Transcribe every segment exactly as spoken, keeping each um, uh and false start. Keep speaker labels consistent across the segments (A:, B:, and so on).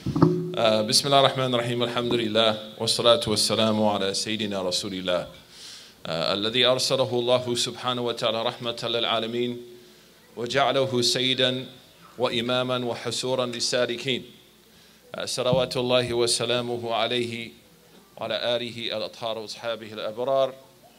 A: Uh, Bismillah ar-Rahman ar-Rahim, alhamdulillah, wa salatu wa salamu ala Sayyidina Rasulillah. الذي أرسله الله سبحانه وتعالى رحمة للعالمين وجعله سيدا وإماما وحسورا للسالكين صلوات الله وسلامه عليه وعلى آله الأطهار وأصحابه الأبرار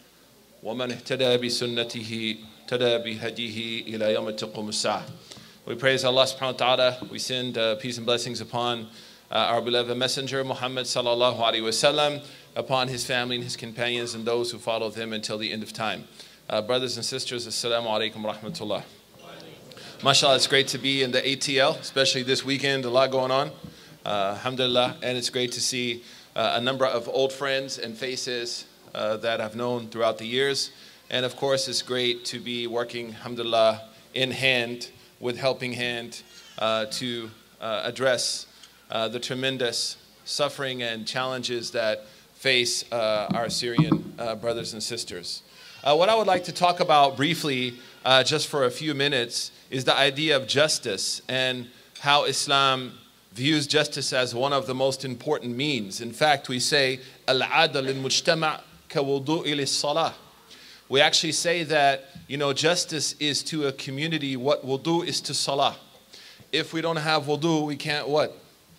A: ومن اهتدى بسنته اهتدى بهديه إلى يوم تقوم الساعة. We praise Allah subhanahu wa ta'ala. We send uh, peace and blessings upon uh, our beloved messenger Muhammad sallallahu alaihi wasallam, upon his family and his companions and those who follow them until the end of time. Uh, brothers and sisters, assalamu alaikum wa rahmatullah. MashaAllah, it's great to be in the A T L, especially this weekend, a lot going on. Uh, alhamdulillah, and it's great to see uh, a number of old friends and faces uh, that I've known throughout the years. And of course, it's great to be working, alhamdulillah, in hand, with helping hand uh, to uh, address uh, the tremendous suffering and challenges that face uh, our Syrian uh, brothers and sisters. Uh, what I would like to talk about briefly, uh, just for a few minutes, is the idea of justice and how Islam views justice as one of the most important means. In fact, we say, al-adl al-mujtama' ka-wudu'i lis-salah. We actually say that, you know, justice is to a community what wudu is to salah. If we don't have wudu, we can't what?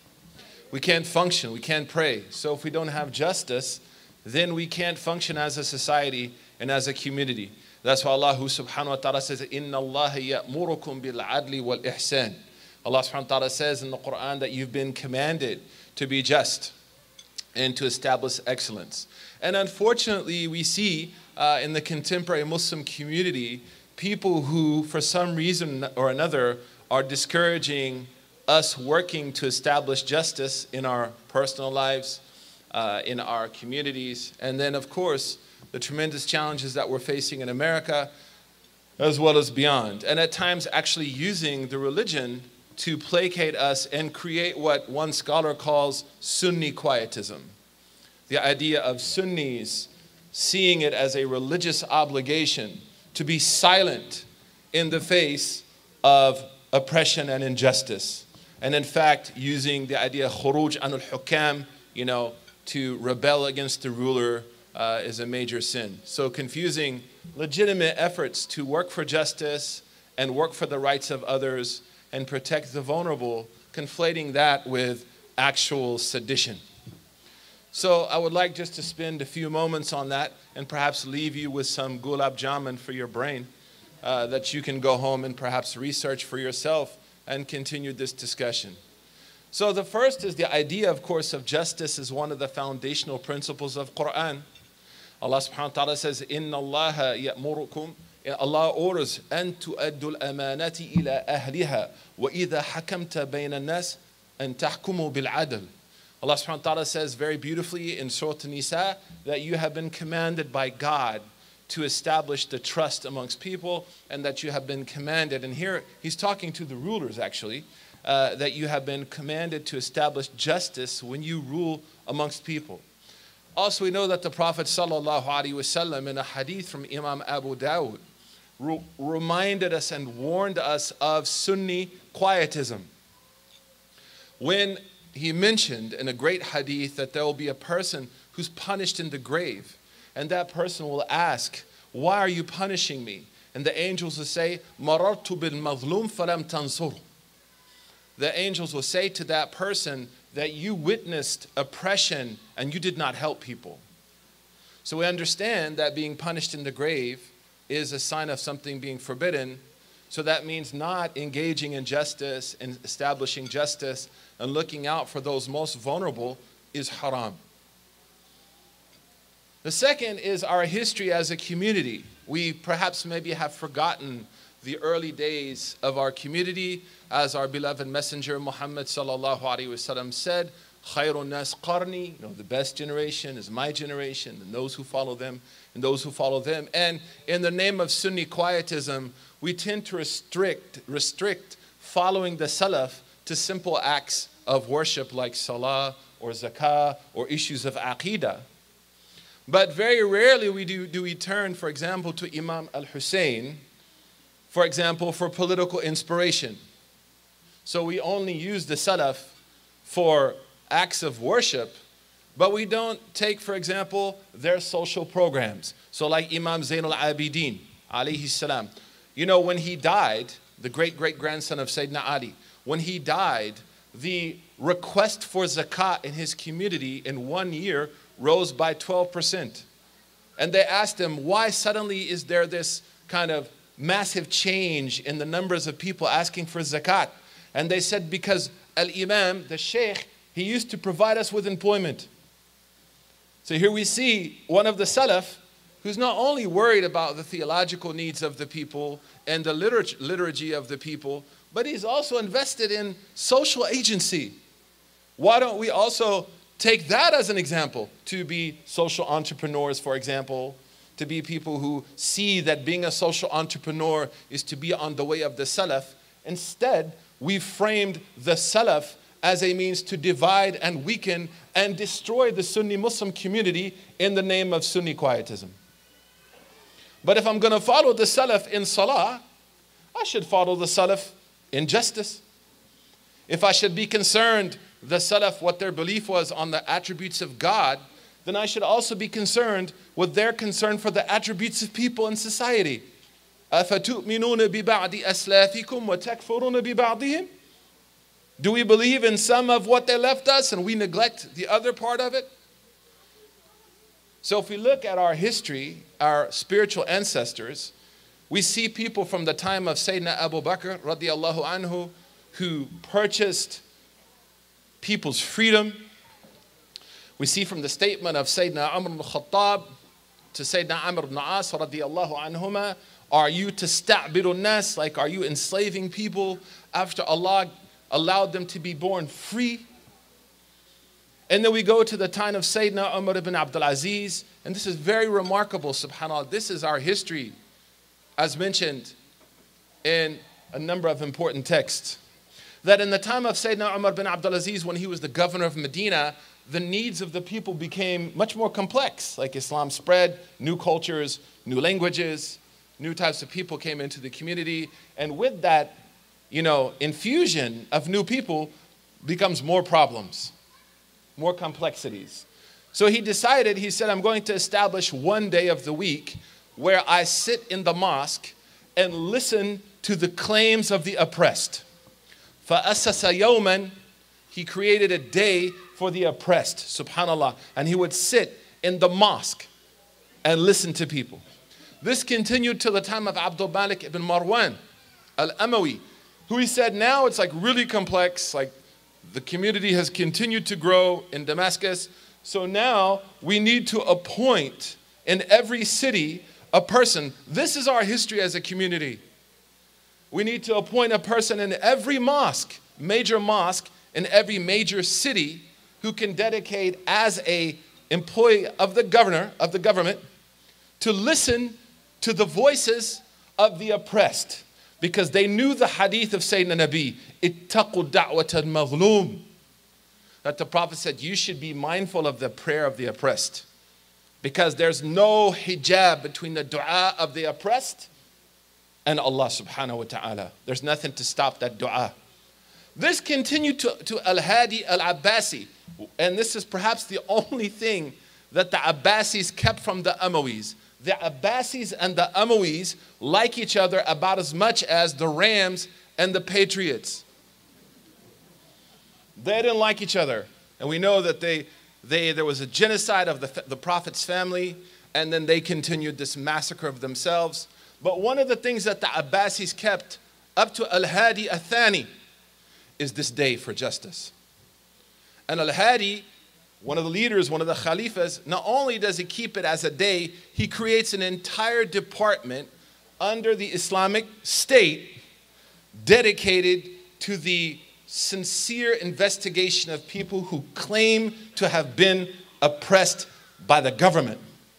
A: We can't function, we can't pray. So if we don't have justice, then we can't function as a society and as a community. That's why Allah subhanahu wa ta'ala says, Inna Allah ya'murukum bil adli wal ihsan. Allah subhanahu wa ta'ala says in the Quran that you've been commanded to be just and to establish excellence. And unfortunately, we see uh, in the contemporary Muslim community, people who, for some reason or another, are discouraging us working to establish justice in our personal lives, uh, in our communities, and then, of course, the tremendous challenges that we're facing in America, as well as beyond. And at times, actually using the religion to placate us and create what one scholar calls Sunni quietism. The idea of Sunnis seeing it as a religious obligation to be silent in the face of oppression and injustice. And in fact, using the idea of khuruj anul hukam, you know, to rebel against the ruler uh, is a major sin. So confusing legitimate efforts to work for justice and work for the rights of others and protect the vulnerable, conflating that with actual sedition. So I would like just to spend a few moments on that and perhaps leave you with some gulab jamun for your brain uh, that you can go home and perhaps research for yourself and continue this discussion. So the first is the idea, of course, of justice is one of the foundational principles of Quran. Allah subhanahu wa ta'ala says, Inna Allah ya'murukum, Allah orders, أن تؤدوا الأمانات إلى أهلها وإذا حكمت بين الناس أن تحكموا بالعدل. Allah subhanahu wa ta'ala says very beautifully in Surah An-Nisa that you have been commanded by God to establish the trust amongst people, and that you have been commanded, and here he's talking to the rulers actually, uh, that you have been commanded to establish justice when you rule amongst people. Also, we know that the Prophet sallallahu alaihi wasallam in a hadith from Imam Abu Dawud re- reminded us and warned us of Sunni quietism. When he mentioned in a great hadith that there will be a person who's punished in the grave, and that person will ask, why are you punishing me? And the angels will say, Marartu bil mazlum falam tansur. The angels will say to that person that you witnessed oppression and you did not help people. So we understand that being punished in the grave is a sign of something being forbidden. So that means not engaging in justice and establishing justice and looking out for those most vulnerable is haram. The second is our history as a community. We perhaps maybe have forgotten the early days of our community, as our beloved messenger Muhammad sallallahu alaihi wasallam said, "Khairun nas qarni," you know, the best generation is my generation, and those who follow them, and those who follow them. And in the name of Sunni quietism, we tend to restrict restrict following the Salaf to simple acts of worship like salah or zakah or issues of aqidah. But very rarely we do, do we turn, for example, to Imam al-Hussein, for example, for political inspiration. So we only use the Salaf for acts of worship, but we don't take, for example, their social programs. So like Imam Zain al-Abidin, alayhi salam. You know, when he died, the great-great-grandson of Sayyidina Ali, when he died, the request for zakat in his community in one year rose by twelve percent. And they asked him, why suddenly is there this kind of massive change in the numbers of people asking for zakat? And they said, because Al-Imam, the Sheikh, he used to provide us with employment. So here we see one of the Salaf who's not only worried about the theological needs of the people and the liturgy, liturgy of the people, but he's also invested in social agency. Why don't we also take that as an example to be social entrepreneurs, for example, to be people who see that being a social entrepreneur is to be on the way of the Salaf. Instead, we've framed the Salaf as a means to divide and weaken and destroy the Sunni Muslim community in the name of Sunni quietism. But if I'm going to follow the Salaf in Salah, I should follow the Salaf in justice. If I should be concerned, the Salaf, what their belief was on the attributes of God, then I should also be concerned with their concern for the attributes of people in society. أَفَتُؤْمِنُونَ بِبَعْدِ أَسْلَافِكُمْ وَتَكْفُرُونَ بِبَعْضِهِمْ? Do we believe in some of what they left us and we neglect the other part of it? So if we look at our history, our spiritual ancestors, we see people from the time of Sayyidina Abu Bakr radiallahu anhu who purchased people's freedom. We see from the statement of Sayyidina Umar ibn Khattab to Sayyidina Amr ibn As radiallahu anhuma, are you tasta'biru nas, like are you enslaving people after Allah allowed them to be born free? And then we go to the time of Sayyidina Umar ibn Abdul Aziz, and this is very remarkable, subhanAllah. This is our history, as mentioned in a number of important texts. That in the time of Sayyidina Umar ibn Abdul Aziz, when he was the governor of Medina, the needs of the people became much more complex. Like Islam spread, new cultures, new languages, new types of people came into the community. And with that, you know, infusion of new people becomes more problems, more complexities. So he decided, he said, I'm going to establish one day of the week where I sit in the mosque and listen to the claims of the oppressed. فَأَسَّسَ يَوْمًا, he created a day for the oppressed, subhanAllah. And he would sit in the mosque and listen to people. This continued till the time of Abdul Malik ibn Marwan al-Amawi, who he said, now it's like really complex, like the community has continued to grow in Damascus. So now we need to appoint in every city a person. This is our history as a community. We need to appoint a person in every mosque, major mosque, in every major city who can dedicate as a employee of the governor, of the government, to listen to the voices of the oppressed. Because they knew the hadith of Sayyidina Nabi, ittaqu da'wat al-mazlum. That the Prophet said, you should be mindful of the prayer of the oppressed. Because there's no hijab between the dua of the oppressed and Allah subhanahu wa ta'ala. There's nothing to stop that dua. This continued to, to Al-Hadi Al-Abbasi. And this is perhaps the only thing that the Abbasis kept from the Umayyads. The Abbasis and the Umayyads like each other about as much as the Rams and the Patriots. They didn't like each other. And we know that they, they, there was a genocide of the, the Prophet's family, and then they continued this massacre of themselves. But one of the things that the Abbasis kept up to Al-Hadi Al-Thani is this day for justice. And Al-Hadi, one of the leaders, one of the Khalifas, not only does he keep it as a day, he creates an entire department under the Islamic State dedicated to the sincere investigation of people who claim to have been oppressed by the government.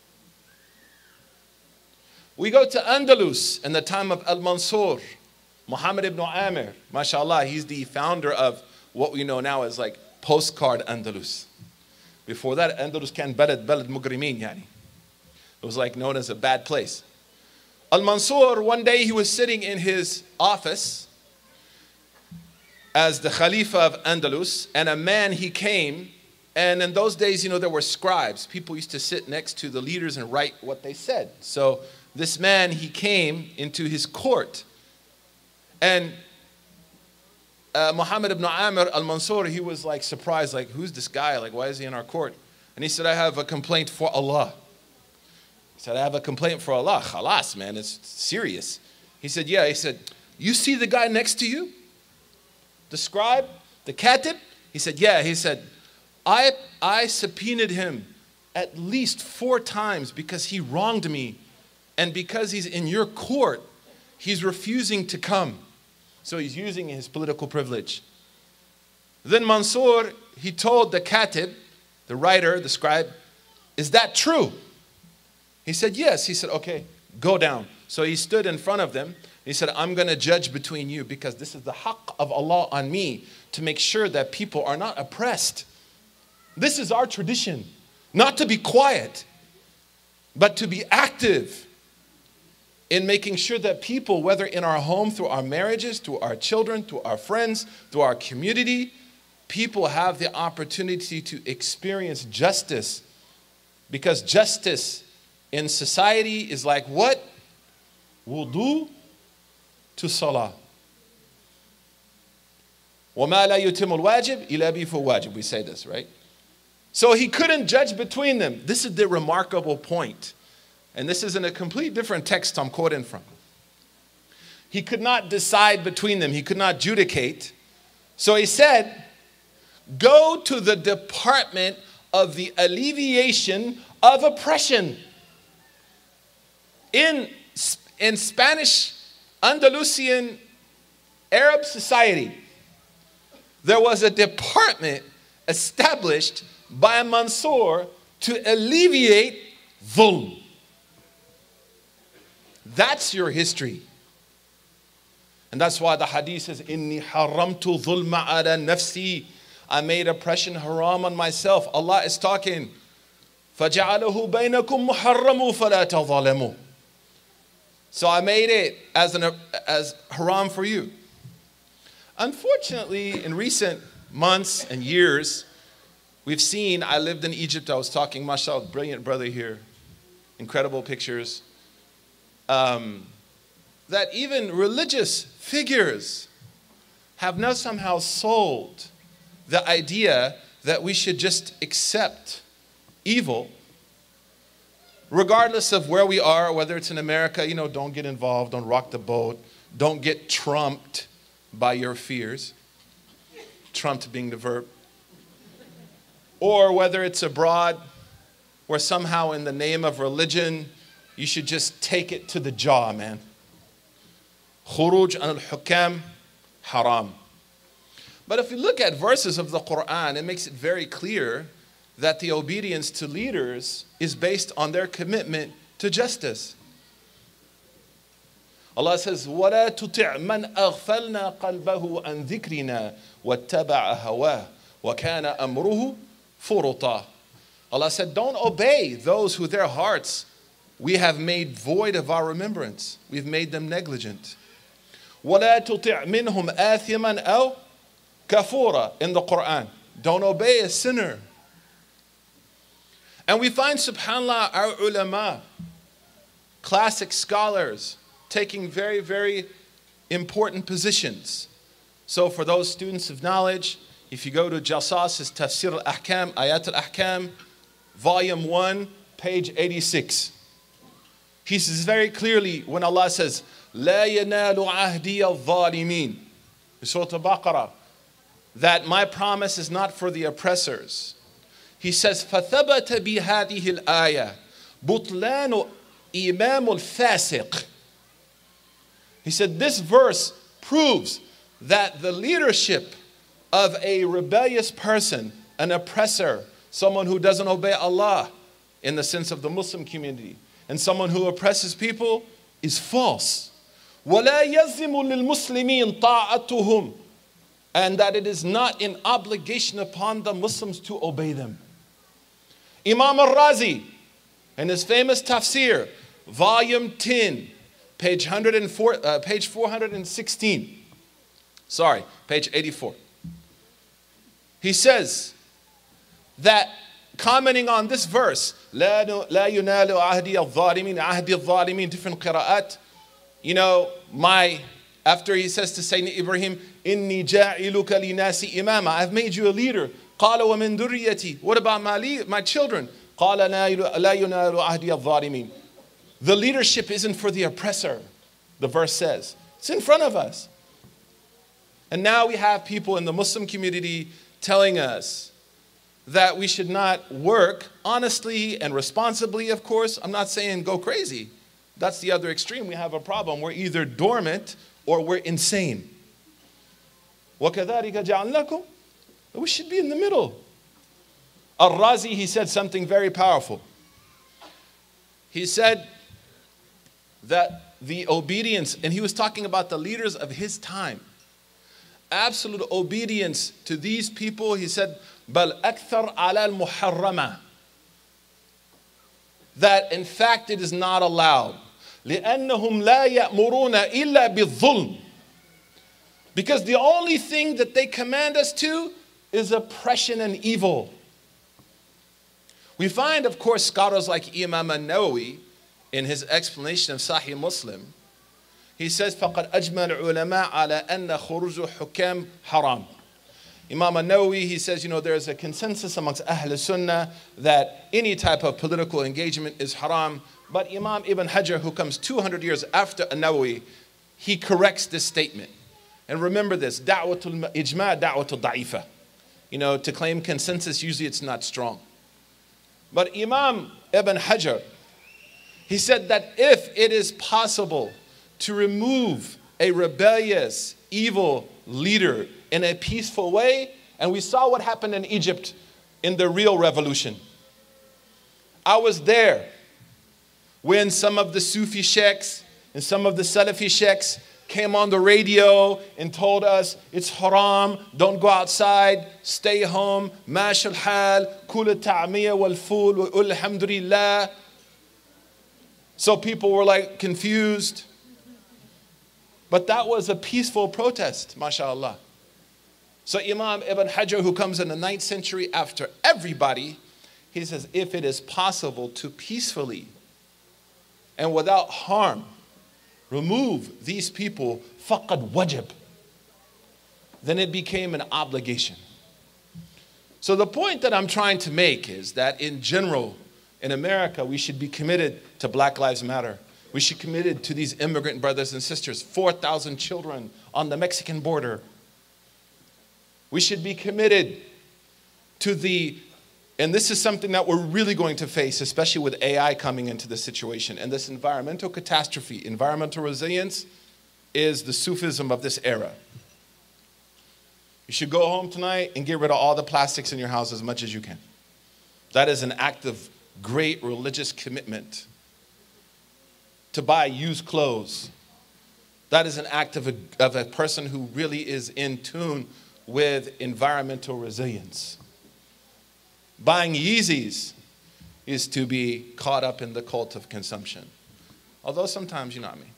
A: We go to Andalus in the time of Al-Mansur, Muhammad ibn Amir, mashallah, he's the founder of what we know now as like postcard Andalus. Before that, Andalus kan balad balad mugrimin yani. It was like known as a bad place. Al-Mansur, one day he was sitting in his office as the Khalifa of Andalus, and a man, he came, and in those days, you know, there were scribes. People used to sit next to the leaders and write what they said. So this man, he came into his court, and uh, Muhammad ibn Amr al-Mansur, he was like surprised, like, who's this guy? Like, why is he in our court? And he said, I have a complaint for Allah. He said, I have a complaint for Allah. Khalas, man, it's serious. He said, yeah. He said, you see the guy next to you? The scribe, the katib? He said, yeah. He said, I, I subpoenaed him at least four times because he wronged me. And because he's in your court, he's refusing to come. So he's using his political privilege. Then Mansur, he told the katib, the writer, the scribe, is that true? He said, yes. He said, okay, go down. So he stood in front of them. He said, I'm going to judge between you because this is the haqq of Allah on me to make sure that people are not oppressed. This is our tradition, not to be quiet, but to be active in making sure that people, whether in our home, through our marriages, through our children, through our friends, through our community, people have the opportunity to experience justice. Because justice in society is like what? Wudu to salah. وَمَا لَا يُتِمُ الْوَاجِبِ إِلَّا بِهِ فَهُوَ. We say this, right? So he couldn't judge between them. This is the remarkable point. And this is in a complete different text I'm quoting from. He could not decide between them. He could not judicate. So he said, go to the department of the alleviation of oppression. In, in Spanish, Andalusian, Arab society, there was a department established by Mansur to alleviate dhulm. That's your history. And that's why the hadith says, Inni haramtu dhulma ala nafsi. I made oppression haram on myself. Allah is talking. فَجَعَلَهُ بَيْنَكُمْ مُحَرَّمُ فَلَا تَظَلَمُوا. So I made it as, an, as haram for you. Unfortunately, in recent months and years, we've seen, I lived in Egypt, I was talking, mashallah, brilliant brother here, incredible pictures, um, that even religious figures have now somehow sold the idea that we should just accept evil, regardless of where we are, whether it's in America, you know, don't get involved, don't rock the boat, don't get trumped by your fears, trumped being the verb, or whether it's abroad, where somehow in the name of religion, you should just take it to the jaw, man. Khuruj an al-hukam, haram. But if you look at verses of the Quran, it makes it very clear that the obedience to leaders is based on their commitment to justice. Allah says, وَلَا تُطِعْ مَنْ أَغْفَلْنَا قَلْبَهُ عَنْ ذِكْرِنَا وَاتَّبَعَ هَوَاهُ وَكَانَ أَمْرُهُ فُرُطًا. Allah said, don't obey those who their hearts we have made void of our remembrance. We've made them negligent. وَلَا تُطِعْ مِنْهُمْ آثِمًا أَوْ كَفُورًا in the Quran. Don't obey a sinner. And we find, subhanAllah, our ulama, classic scholars, taking very, very important positions. So for those students of knowledge, if you go to Jassas's Tafsir al-Ahkam, Ayat al-Ahkam, volume one, page eighty-six. He says very clearly when Allah says, لا ينال عهدي الظالمين, in Surah Al-Baqarah, that my promise is not for the oppressors. He says, فَثَبَتَ بِهَذِهِ الْآيَةِ بُطْلَانُ إِمَامُ الْفَاسِقِ. He said, this verse proves that the leadership of a rebellious person, an oppressor, someone who doesn't obey Allah in the sense of the Muslim community, and someone who oppresses people is false. وَلَا يَزِمُ لِلْمُسْلِمِينَ طَاعَتُهُمْ. And that it is not an obligation upon the Muslims to obey them. Imam al-Razi, in his famous tafsir, volume ten, page, one hundred four, uh, page four hundred sixteen, Sorry, page eighty-four. He says that, commenting on this verse, لا لا ينال عهدي الظالمين عهدي الظالمين, different qira'at. You know, my, after he says to Sayyidina Ibrahim, إني جاعلك لناس إماما, I've made you a leader. قال ومن ذريتي, what about my, my children? قال لا ينال عهدي الظالمين. The leadership isn't for the oppressor, the verse says. It's in front of us. And now we have people in the Muslim community telling us that we should not work honestly and responsibly, of course. I'm not saying go crazy. That's the other extreme. We have a problem. We're either dormant or we're insane. وَكَذَلِكَ جَعَلْنَاكُمْ. We should be in the middle. Al-Razi, he said something very powerful. He said that the obedience, and he was talking about the leaders of his time, absolute obedience to these people, he said, بَلْ أَكْثَرْ عَلَى الْمُحَرَّمَةِ, that in fact it is not allowed. لِأَنَّهُمْ لَا يَأْمُرُونَ إِلَّا بِالظُّلْمِ, because the only thing that they command us to is oppression and evil. We find, of course, scholars like Imam al-Nawawi, in his explanation of Sahih Muslim, he says, فَقَدْ أَجْمَعَ الْعُلَمَاء عَلَى أَنَّ خُرُوجُ حُكَامٍ حَرَامٍ. Imam al-Nawawi, he says, you know, there's a consensus amongst Ahl Sunnah that any type of political engagement is haram. But Imam Ibn Hajar, who comes two hundred years after al-Nawawi, he corrects this statement. And remember this, da'watul ijma' da'watul da'ifa. You know, to claim consensus, usually it's not strong. But Imam Ibn Hajar, he said that if it is possible to remove a rebellious, evil leader in a peaceful way, and we saw what happened in Egypt in the real revolution. I was there when some of the Sufi sheikhs and some of the Salafi sheikhs came on the radio and told us it's haram, don't go outside, stay home, mash al-hal, kul al-ta'miyya wal-ful wa alhamdulillah. So people were like confused. But that was a peaceful protest, mashallah. So Imam Ibn Hajar, who comes in the ninth century after everybody, he says, if it is possible to peacefully and without harm remove these people, faqad wajib, then it became an obligation. So the point that I'm trying to make is that in general, in America, we should be committed to Black Lives Matter. We should be committed to these immigrant brothers and sisters, four thousand children on the Mexican border. We should be committed to the, and this is something that we're really going to face, especially with A I coming into the situation. And this environmental catastrophe, environmental resilience, is the Sufism of this era. You should go home tonight and get rid of all the plastics in your house as much as you can. That is an act of great religious commitment. To buy used clothes. That is an act of a, of a person who really is in tune with environmental resilience. Buying Yeezys is to be caught up in the cult of consumption. Although sometimes, you know what I mean.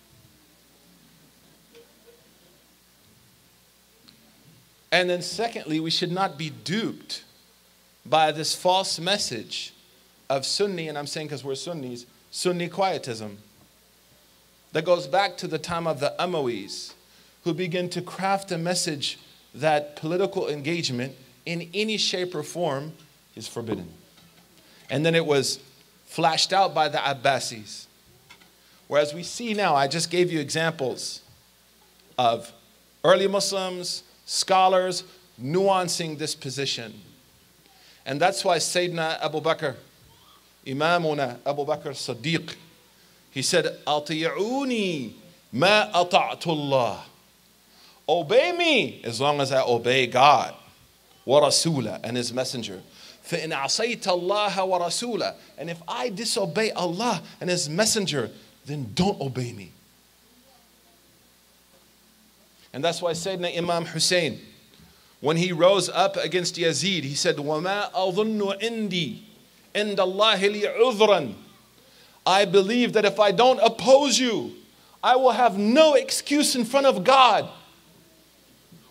A: And then secondly, we should not be duped by this false message of Sunni, and I'm saying because we're Sunnis, Sunni quietism. That goes back to the time of the Umayyads, who began to craft a message that political engagement in any shape or form is forbidden. And then it was flashed out by the Abbasis. Whereas we see now, I just gave you examples of early Muslims, scholars, nuancing this position. And that's why Sayyidina Abu Bakr, Imamuna Abu Bakr Siddiq, he said, "Ati'uni ma ata'tullah." Obey me as long as I obey God, wa Rasulah, and His Messenger. فَإِنْ عَصَيْتَ اللَّهَ وَرَسُولَهُ. And if I disobey Allah and His Messenger, then don't obey me. And that's why Sayyidina Imam Hussein, when he rose up against Yazid, he said, وَمَا أَظُنُّ عِنْدِي عِنْدَ اللَّهِ لِي عُذْرًا. I believe that if I don't oppose you, I will have no excuse in front of God.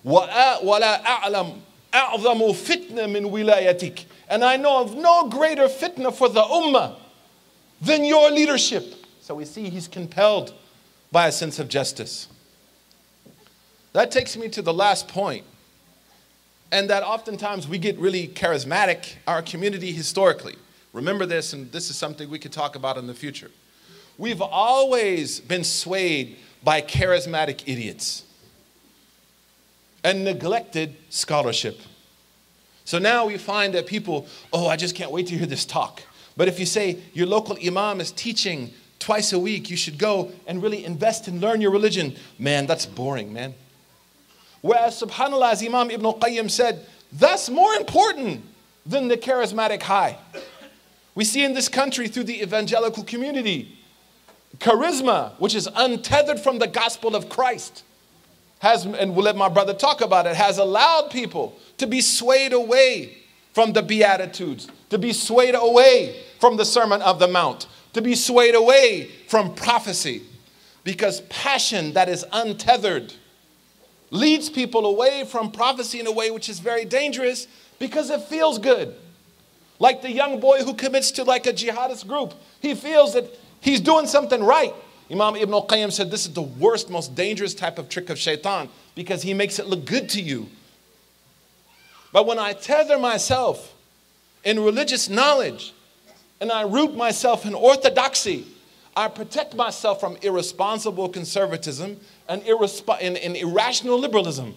A: وَلَا أَعْلَمُ أَعْظَمُ فِتْنَةٍ مِّن وِلَايَتِكَ. And I know of no greater fitna for the ummah than your leadership. So we see he's compelled by a sense of justice. That takes me to the last point. And that oftentimes we get really charismatic, our community historically. Remember this, and this is something we could talk about in the future. We've always been swayed by charismatic idiots and neglected scholarship. So now we find that people, oh, I just can't wait to hear this talk. But if you say your local imam is teaching twice a week, you should go and really invest and learn your religion. Man, that's boring, man. Whereas, subhanAllah, as Imam Ibn al-Qayyim said, that's more important than the charismatic high. We see in this country through the evangelical community, charisma, which is untethered from the gospel of Christ, has, and we'll let my brother talk about it, has allowed people to be swayed away from the Beatitudes, to be swayed away from the Sermon of the Mount, to be swayed away from prophecy. Because passion that is untethered leads people away from prophecy in a way which is very dangerous because it feels good. Like the young boy who commits to like a jihadist group. He feels that he's doing something right. Imam Ibn al-Qayyim said this is the worst, most dangerous type of trick of shaitan because he makes it look good to you. But when I tether myself in religious knowledge and I root myself in orthodoxy, I protect myself from irresponsible conservatism and, irresp- and, and irrational liberalism.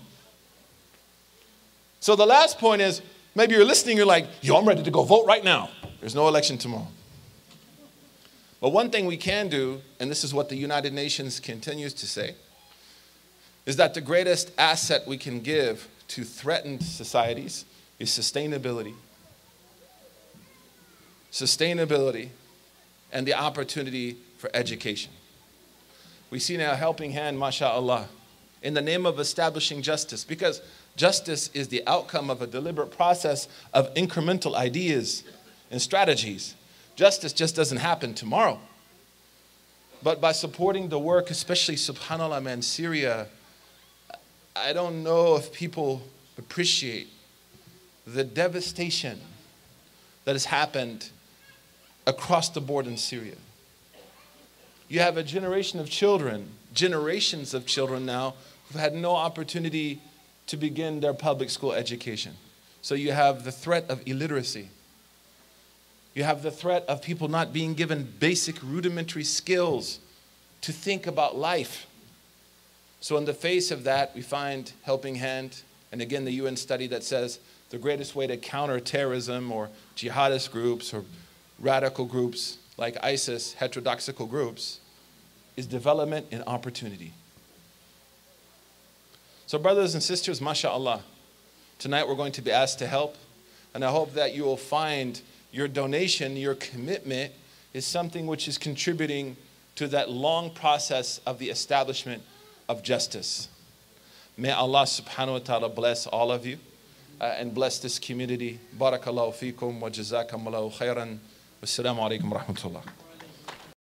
A: So the last point is, maybe you're listening, you're like, yo, I'm ready to go vote right now. There's no election tomorrow. But one thing we can do, and this is what the United Nations continues to say, is that the greatest asset we can give to threatened societies is sustainability. Sustainability and the opportunity for education. We see now a helping hand, mashallah, in the name of establishing justice, because justice is the outcome of a deliberate process of incremental ideas and strategies. Justice just doesn't happen tomorrow. But by supporting the work, especially, subhanAllah, man, Syria, I don't know if people appreciate the devastation that has happened across the board in Syria. You have a generation of children, generations of children now, who've had no opportunity to begin their public school education. So you have the threat of illiteracy. You have the threat of people not being given basic rudimentary skills to think about life. So in the face of that, we find helping hand. And again, the U N study that says the greatest way to counter terrorism or jihadist groups or radical groups like ISIS, heterodoxical groups, is development and opportunity. So brothers and sisters, mashallah, tonight we're going to be asked to help. And I hope that you will find your donation, your commitment is something which is contributing to that long process of the establishment of justice. May Allah subhanahu wa ta'ala bless all of you uh, and bless this community. Barakallahu feekum wa jazakumullahu khairan. Wassalamu alaikum wa rahmatullah.